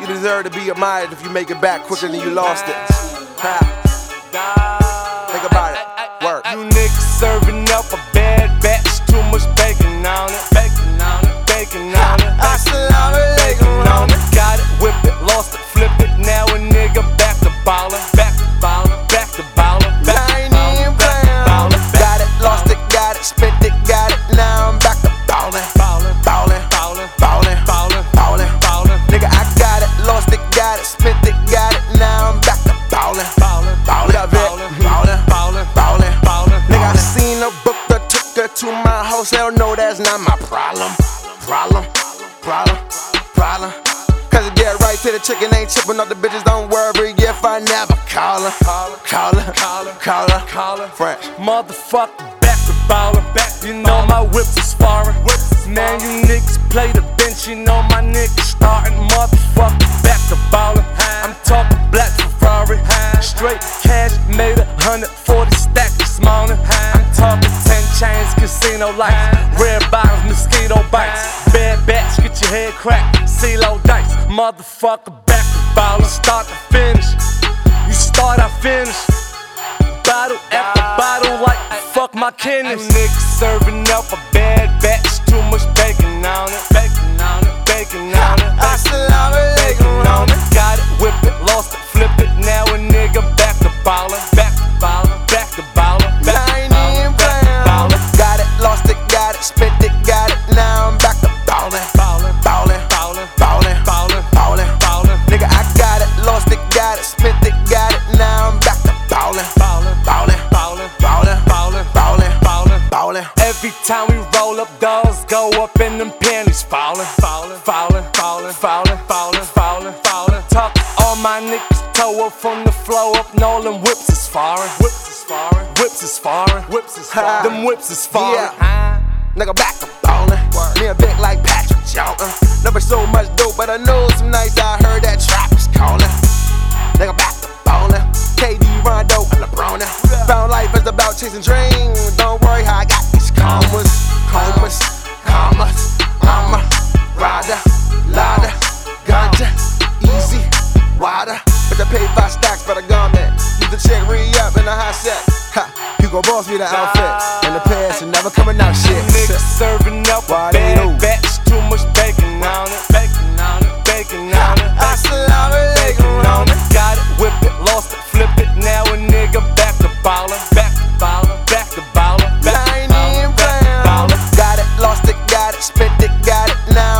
You deserve to be admired if you make it back quicker than you lost it. Ha. Think about it. Work. You niggas serving up a bad batch, too much bacon on it. Bacon on it, bacon on it. Bacon on it. Got it, whip it, lost it, flip it. Now a nigga back to ballin'. Back to ballin', back to ballin'. I ain't even playing. Got it, lost it, got it, spent it, got it. Now I'm back to ballin'. Ballin', ballin', ballin', ballin', ballin', ballin', ballin'. Nigga, I got it, lost it, got it, spent it, got it. Now I'm back to ballin'. Ballin', ballin', ballin', ballin', ballin', ballin'. Nigga, I seen a book that took her to my house. Hell no, that's not my problem. Problem, problem, problem. Cause it get right to the chicken, ain't chippin' off the bitches. Don't worry if I never call her. Call her, call her, call her, call her. French. Motherfucker, back to ballin'. You know my whips is foreign. Man, you niggas play the bench. You know my niggas startin'. Motherfucker, back to ballin'. I'm talking black Ferrari. Straight cash, made 140 stacks this morning. I'm talking 10 chains, casino lights, red bottoms, mosquito bites. Bad batch, get your head cracked. CeeLo dice, motherfucker, back to ballin'. Start to finish. You start, I finish. Bottle after bottle, like fuck my kidneys. You niggas serving up a bad batch, too much bacon on it. Bacon on it, bacon on it. Bacon on it. Got it, whip it, lost it, flip it. Now a nigga back to ballin'. Back to ballin', back to ballin'. I ain't even playing. Got it, lost it, got it, spent it, got it. Now I'm back to ballin'. Ballin', ballin', ballin', ballin', ballin', ballin', ballin'. Nigga, I got it, lost it, got it, spent it, got it. Now I'm back to ballin'. Ballin', ballin', ballin', ballin', ballin', ballin', ballin', ballin'. Every time we roll up, doors go up in them panties. Fallin', fallin', fallin', fallin', fallin', fallin', fallin', fallin'. Talk all my niggas toe up from the flow up. No, them whips is foreign. Whips is foreign. Whips is foreign. Whips is foreign. Them whips is foreign. Yeah. Nigga, back to ballin'. Me a bit like Patrick Jordan. Never so much dope, but I know some nights I heard that trap is callin'. Nigga, back to ballin'. KD, Rondo, and LeBron. Found life is about chasing dreams. Don't worry how I got these commas. Commas, commas. I'm a rider, ladder, ganja, easy, water. But I paid 5 stacks for the garment. Use the check, re-up in a hot set. Ha, you gon' boss me the outfit. In the past and never coming out shit. Niggas serving up a bad batch, too much bacon on it. Bacon on it, bacon on it. Bacon on it. Got it, whip it, lost it, flip it. Now a nigga back to ballin'. Back to ballin', back to ballin'. I ain't even playing. Got it, lost it, got it, spent it, got it. Now